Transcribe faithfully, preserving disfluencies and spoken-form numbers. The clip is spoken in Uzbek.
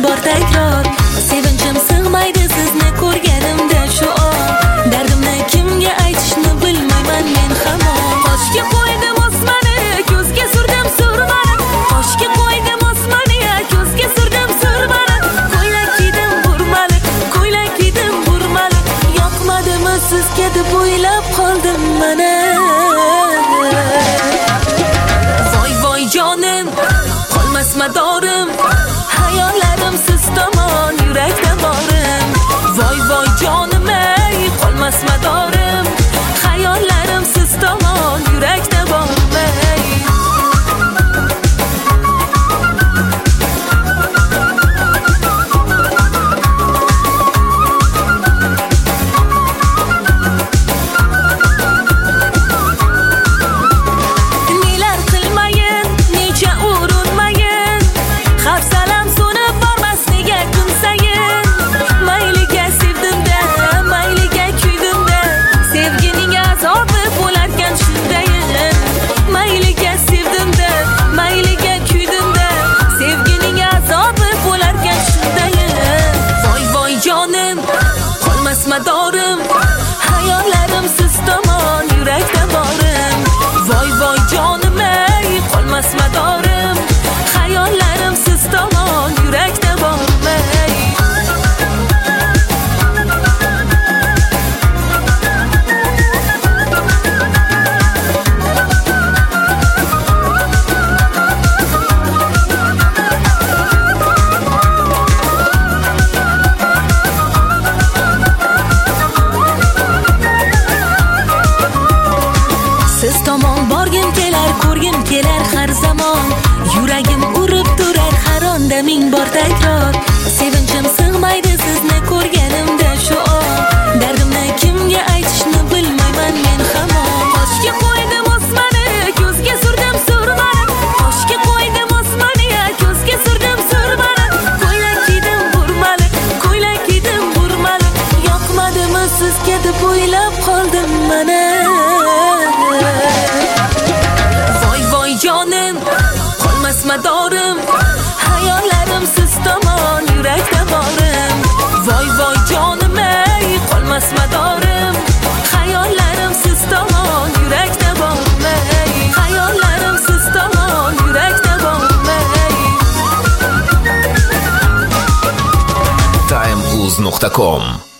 bor takror. Sevinchim sig'maydi sizni ko'rganimda shu on. Dardimni kimga aytishni bilmayman men hamon. Qoshga qo'ydim osmoni, ko'zga surdim surmani. Qoshga qo'ydim osmoni, ko'zga surdim surmani. Ko'ylak kiydim burmali, ko'ylak kiydim burmali. Yoqmadimi sizga deb o'ylab qoldim mana. Voy voy jonim, qolmas madorim, hayollarim siz tomon yurakda borim. Voy voy jonim ey, qolmas madorim, hayollarim siz tomon yurakda borim ey. Nelar qilmayin, necha urinmayin, xavf salam so'nib bormas nega kun sayin. Mayliga sevdim-da, mayliga kuydim-da, sevgining azobi bo'larkan shundayin. Mayliga sevdim-da, mayliga kuydim-da, sevgining azobi bo'larkan shundayin. Voy voy jonim, qolmas madorim, hayollarim siz tomon yurakda borim. Voy voy jonim ey, qolmas madorim, hayollarim siz tomon yurakda borim ey. Siz tomon borgim kelar, ko'rgim kelar har zamon. Yuragim urib turar har onda ming bor takror. Sevinchim sig'maydi sizni ko'rganimda shu on. Dardimni kimga aytishni bilmayman men hamon. Qoshga qo'ydim osmoni, ko'zga surdim surmani. Qoshga qo'ydim osmoni, ko'zga surdim surmani. Ko'ylak kiydim burmali, ko'ylak kiydim burmali. Yoqmadimi sizga deb o'ylab qoldim mana. Voy voy jonim, qolmas madorim, hayollarim siz tomon yurakda borim. Voy voy jonim ey, qolmas madorim, hayollarim siz tomon yurakda borim ey. Hayollarim siz tomon yurakda borim ey. time uz nuqta com